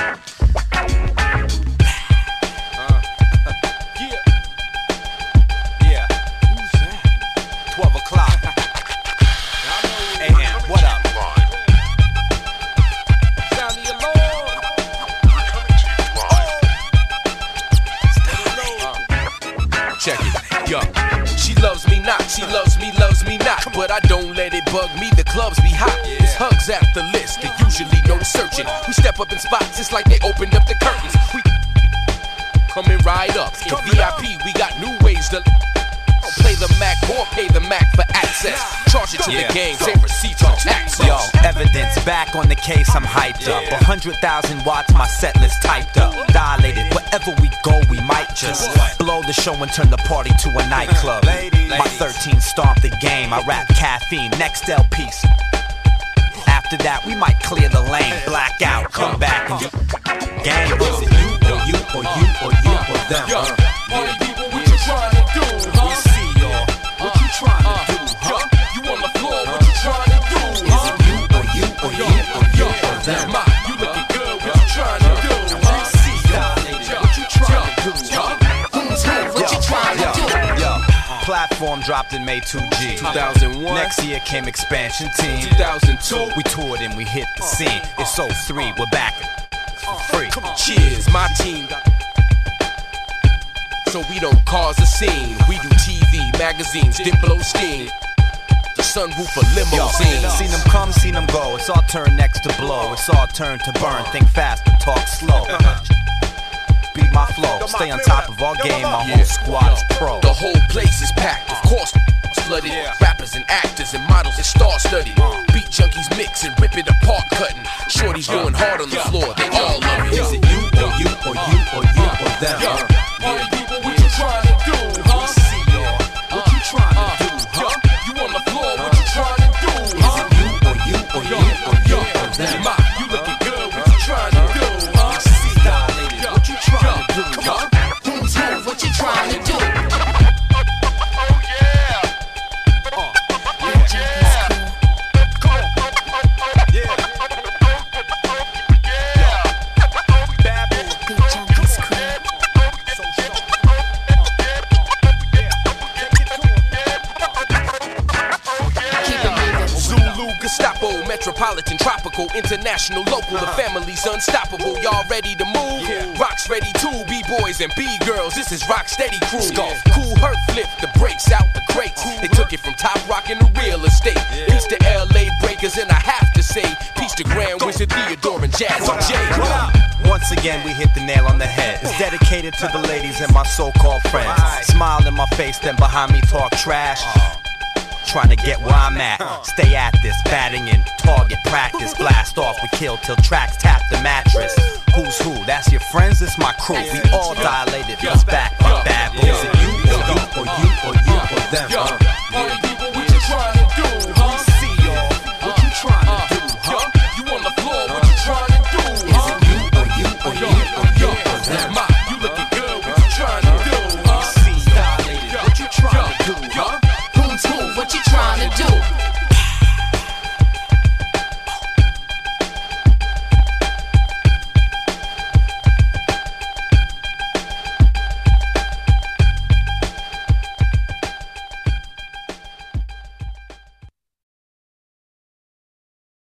Yeah. 12 o'clock. AM, what up? Sound the alarm. Check it, yo. She loves me not, she loves me not. But I don't let it bug me, the clubs be hot. It's hugs at the list, there usually no searching. We step up in spots, it's like they opened up the curtains. We coming right up. In VIP, we got new ways to play the Mac or pay the Mac for access. Charge it to the gang, save receipts on taxes. Yo, evidence back on the case, I'm hyped up. 100,000 watts, my set list typed up. Dilated, wherever we go, we might just blow the show and turn the party to a nightclub. My 13 stomped the game, I rap caffeine, next LPs. After that, we might clear the lane, black out, come back and do gang. Is it you or you or you or you or them? Yo, party people, what you trying to do? We see y'all, what you trying to do? Yo, you on the floor, what you trying to do? Is it you or you or you or you or them? You looking good, what you trying to do? We see y'all, what you trying to do? Who's who, what you trying to do? Yo, platform dropped in May 2G. 2001, Next year came Expansion Team. 2002, We toured and we hit the scene. It's 03, we're back for free. cheers, my team. So we don't cause a scene. We do TV, magazines, then blow steam. The sunroof for Yo, limousines. seen them come, seen them go. It's our turn next to blow. It's our turn to burn. Think fast and talk slow. Beat my flow. Stay on top of our game. Our whole squad is pro. The whole place is packed, of course. Flooded rappers and actors and models and star-studded. Beat junkies mix and rip it apart, cutting. Shorty's going hard on the floor. They all love it. Is it you or you or you or you or them? Party people, what you trying to do? We see y'all. What you trying to do? You on the floor, what you trying to do? Is it you or you or you or you or them? You looking good, what you trying to do? We see y'all. What you trying to do? Who's who, what you trying to do? Gestapo, metropolitan, tropical, international, local. The family's unstoppable. Y'all ready to move? Rock's ready too. B-boys and B-girls. This is Rock Steady Crew. Cool Herc flip the brakes out the crates. They took it from top rockin' to real estate. Peace to LA Breakers, and I have to say, peace to Grand Wizard Theodore and Jazzy J. Once again, we hit the nail on the head. It's dedicated to the ladies and my so-called friends. Smile in my face, then behind me talk trash. Trying to get where I'm at. Stay at this, batting in, target practice. Blast off, we kill till tracks tap the mattress. Who's who? That's your friends, it's my crew. We all dilated, us back, my bad boys. Is it you or you or you or you or them?